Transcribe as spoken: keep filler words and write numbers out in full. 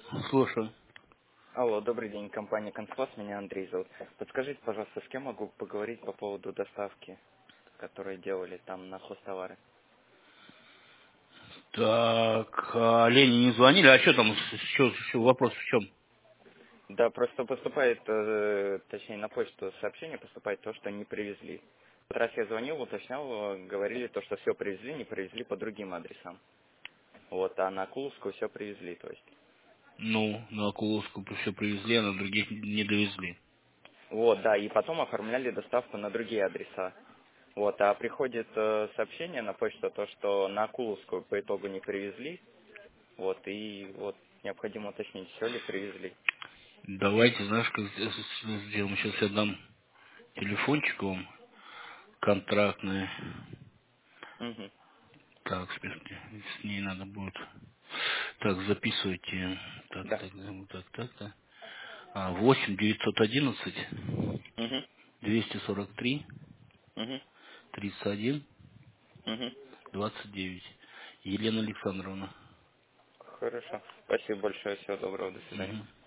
Слушаю. Алло, добрый день, компания «Конскласс», меня Андрей зовут. Подскажите, пожалуйста, с кем могу поговорить по поводу доставки, которые делали там на хостовары? Так, а Лене не звонили? А что там, что, что, вопрос в чем? Да, просто поступает, э, точнее на почту сообщение поступает то, что не привезли. В тот раз я звонил, уточнял, э, говорили то, что все привезли, не привезли по другим адресам. Вот, а на Куловскую все привезли, то есть. Ну, на Окуловскую все привезли, а на других не довезли. Вот, да, и потом оформляли доставку на другие адреса. Вот, а приходит э, сообщение на почту, то, что на Акуловскую по итогу не привезли. Вот, и вот необходимо уточнить, все ли привезли. Давайте, знаешь, как здесь сделаем? Сейчас я дам телефончик вам контрактный. Угу. Так, смешно, с ней надо будет. Так, записывайте. Так, Да. так, так, так, так. так. А, восемь девятьсот одиннадцать Угу. двести сорок три Угу. тридцать один Угу. двадцать девять. Елена Александровна. Хорошо. Спасибо большое. Всего доброго. До свидания. Мгм.